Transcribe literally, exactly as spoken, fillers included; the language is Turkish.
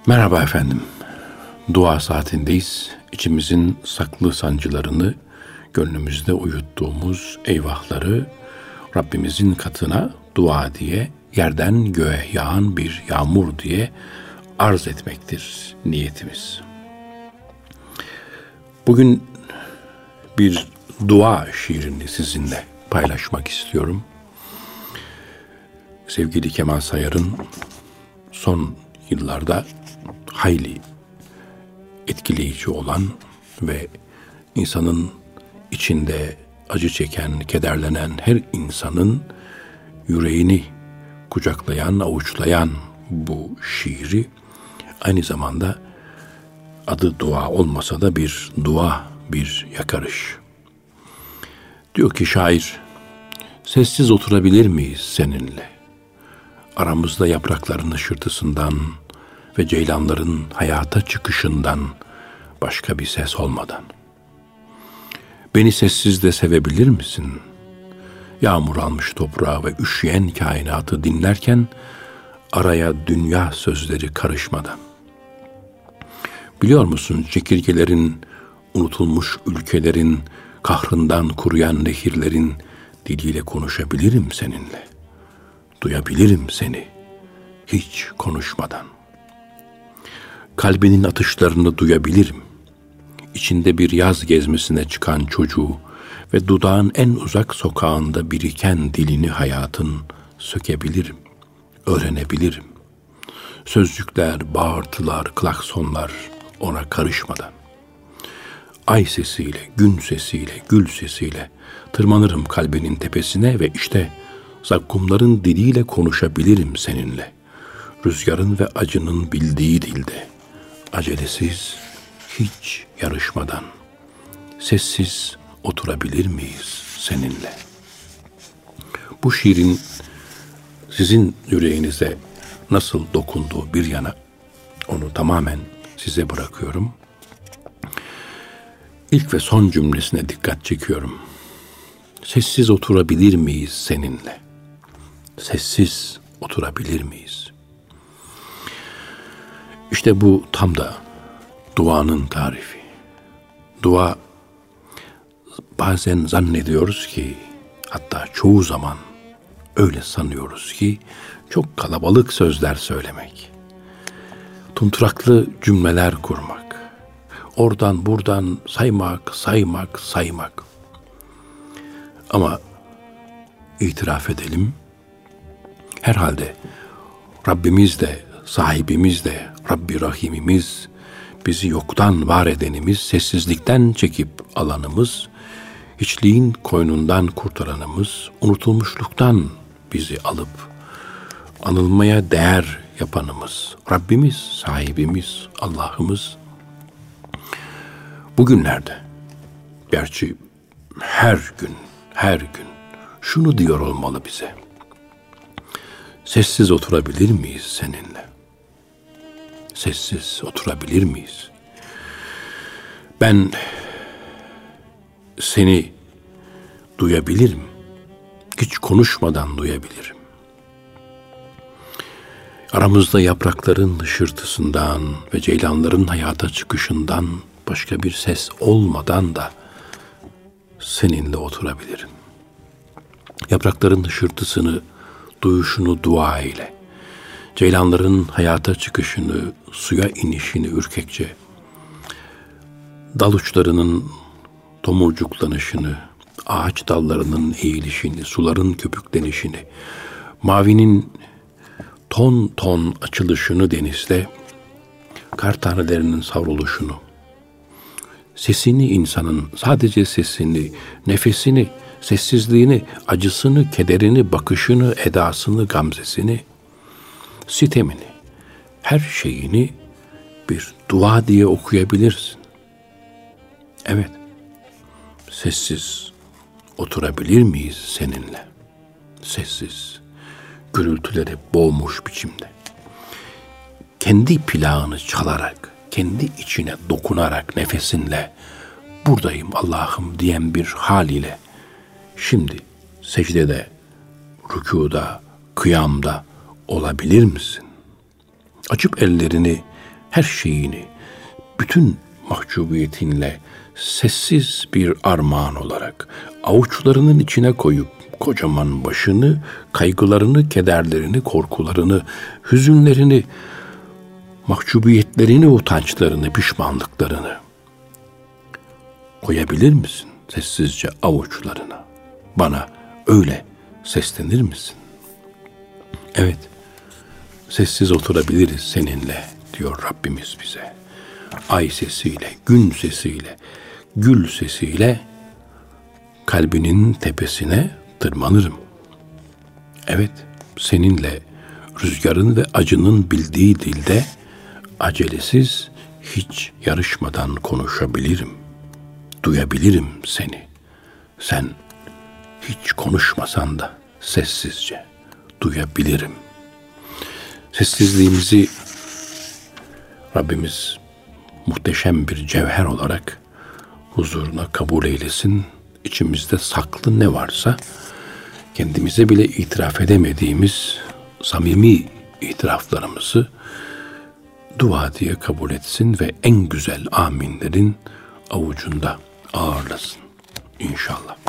Merhaba efendim. Dua saatindeyiz. İçimizin saklı sancılarını, gönlümüzde uyuttuğumuz eyvahları Rabbimizin katına dua diye, yerden göğe yağan bir yağmur diye arz etmektir niyetimiz. Bugün bir dua şiirini sizinle paylaşmak istiyorum. Sevgili Kemal Sayar'ın son yıllarda hayli etkileyici olan ve insanın içinde acı çeken, kederlenen her insanın yüreğini kucaklayan, avuçlayan bu şiiri aynı zamanda adı dua olmasa da bir dua, bir yakarış. Diyor ki şair, sessiz oturabilir miyiz seninle? Aramızda yaprakların hışırtısından ve ceylanların hayata çıkışından başka bir ses olmadan. Beni sessiz de sevebilir misin? Yağmur almış toprağı ve üşüyen kainatı dinlerken araya dünya sözleri karışmadan. Biliyor musun çekirgelerin, unutulmuş ülkelerin, kahrından kuruyan nehirlerin diliyle konuşabilirim seninle. Duyabilirim seni hiç konuşmadan. Kalbinin atışlarını duyabilirim. İçinde bir yaz gezmesine çıkan çocuğu ve dudağın en uzak sokağında biriken dilini hayatın sökebilirim, öğrenebilirim. Sözcükler, bağırtılar, klaksonlar ona karışmadan. Ay sesiyle, gün sesiyle, gül sesiyle tırmanırım kalbinin tepesine ve işte zakkumların diliyle konuşabilirim seninle. Rüzgarın ve acının bildiği dilde. Acelesiz, hiç yarışmadan. Sessiz oturabilir miyiz seninle? Bu şiirin sizin yüreğinize nasıl dokunduğu bir yana, onu tamamen size bırakıyorum. İlk ve son cümlesine dikkat çekiyorum. Sessiz oturabilir miyiz seninle? Sessiz oturabilir miyiz? İşte bu tam da duanın tarifi. Dua, bazen zannediyoruz ki, hatta çoğu zaman öyle sanıyoruz ki, çok kalabalık sözler söylemek, tunturaklı cümleler kurmak, oradan buradan saymak, saymak, saymak. Ama itiraf edelim, herhalde Rabbimiz de, sahibimiz de, Rabbi Rahimimiz, bizi yoktan var edenimiz, sessizlikten çekip alanımız, hiçliğin koynundan kurtaranımız, unutulmuşluktan bizi alıp anılmaya değer yapanımız, Rabbimiz, sahibimiz, Allah'ımız. Bugünlerde, gerçi her gün, her gün şunu diyor olmalı bize. Sessiz oturabilir miyiz seninle? Sessiz oturabilir miyiz? Ben seni duyabilirim. Hiç konuşmadan duyabilirim. Aramızda yaprakların hışırtısından ve ceylanların hayata çıkışından başka bir ses olmadan da seninle oturabilirim. Yaprakların hışırtısını, duyuşunu dua ile, ceylanların hayata çıkışını, suya inişini ürkekçe, dal uçlarının tomurcuklanışını, ağaç dallarının eğilişini, suların köpüklenişini, mavinin ton ton açılışını denizde, kar tanelerinin savruluşunu, sesini insanın, sadece sesini, nefesini, sessizliğini, acısını, kederini, bakışını, edasını, gamzesini, sitemini, her şeyini bir dua diye okuyabilirsin. Evet, sessiz oturabilir miyiz seninle? Sessiz, gürültüleri boğmuş biçimde. Kendi plağını çalarak, kendi içine dokunarak nefesinle, buradayım Allah'ım diyen bir hal ile, şimdi secdede, rükûda, kıyamda olabilir misin? Açıp ellerini her şeyini, bütün mahcubiyetinle sessiz bir armağan olarak avuçlarının içine koyup kocaman başını, kaygılarını, kederlerini, korkularını, hüzünlerini, mahcubiyetlerini, utançlarını, pişmanlıklarını koyabilir misin sessizce avuçlarına? Bana öyle seslenir misin? Evet, sessiz oturabiliriz seninle diyor Rabbimiz bize. Ay sesiyle, gün sesiyle, gül sesiyle kalbinin tepesine tırmanırım. Evet, seninle rüzgarın ve acının bildiği dilde acelesiz, hiç yarışmadan konuşabilirim. Duyabilirim seni. Sen hiç konuşmasan da sessizce duyabilirim. Sessizliğimizi Rabbimiz muhteşem bir cevher olarak huzuruna kabul eylesin. İçimizde saklı ne varsa, kendimize bile itiraf edemediğimiz samimi itiraflarımızı dua diye kabul etsin ve en güzel aminlerin avucunda ağırlasın İnşallah.